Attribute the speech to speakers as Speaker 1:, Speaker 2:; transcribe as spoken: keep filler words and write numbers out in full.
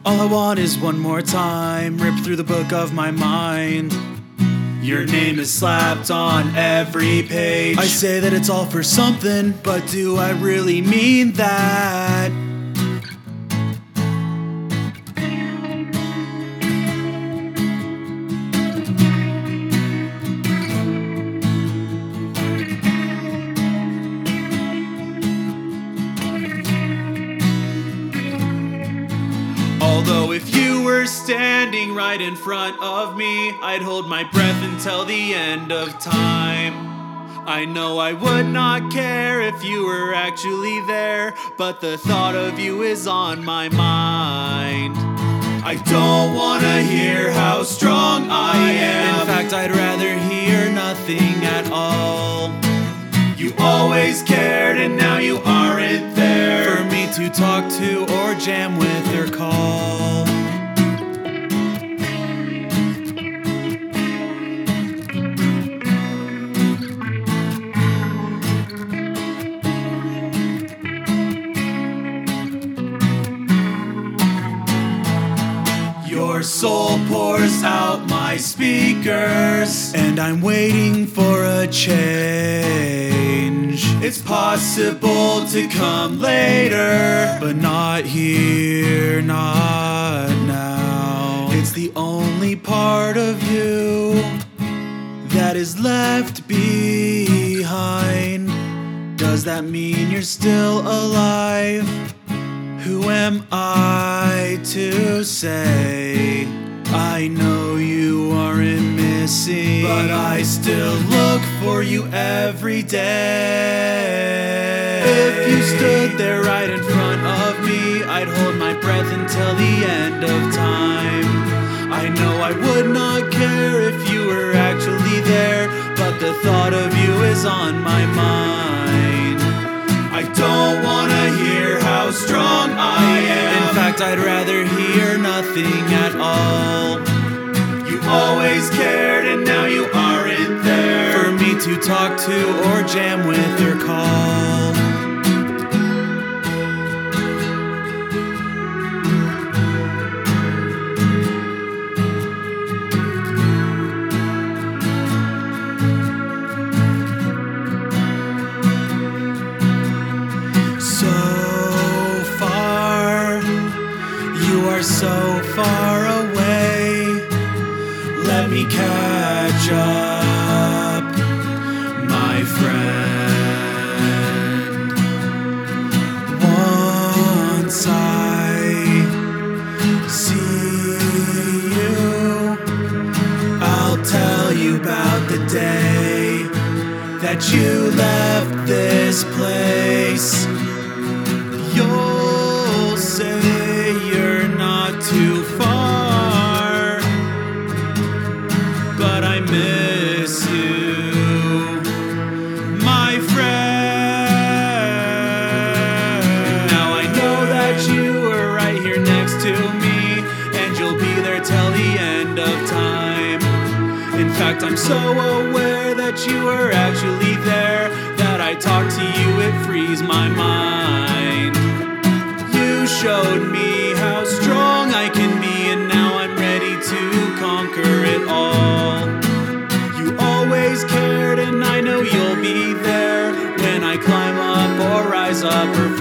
Speaker 1: All I want is one more time, rip through the book of my mind. Your name is slapped on every page. I say that it's all for something, but do I really mean that? Although if you were standing right in front of me, I'd hold my breath until the end of time. I know I would not care if you were actually there, but the thought of you is on my mind. I don't wanna hear how strong I am. In fact, I'd rather hear nothing at all. You always cared and now you aren't there for me to talk to or jam with or call. Your soul pours out my speakers, and I'm waiting for a change. It's possible to come later, but not here, not now. It's the only part of you that is left behind. Does that mean you're still alive? Who am I to say? I know you aren't missing, but I still look for you every day. If you stood there right in front of me, I'd hold my breath until the end of time. I know I would not care if you were actually there, but the thought of you is on my mind. I don't wanna hear how strong I am. In fact, I'd rather hear nothing at all. You always cared and now you aren't there for me to talk to or jam with or call. You are so far away. Let me catch up, my friend. Once I see you, I'll tell you about the day that you left this place. You'll say too far, but I miss you, my friend. Now I know that you are right here next to me, and you'll be there till the end of time. In fact, I'm so aware that you are actually there, that I talk to you, it frees my mind. You showed me how strong I can be, and now I'm ready to conquer it all. You always cared, and I know you'll be there when I climb up or rise up or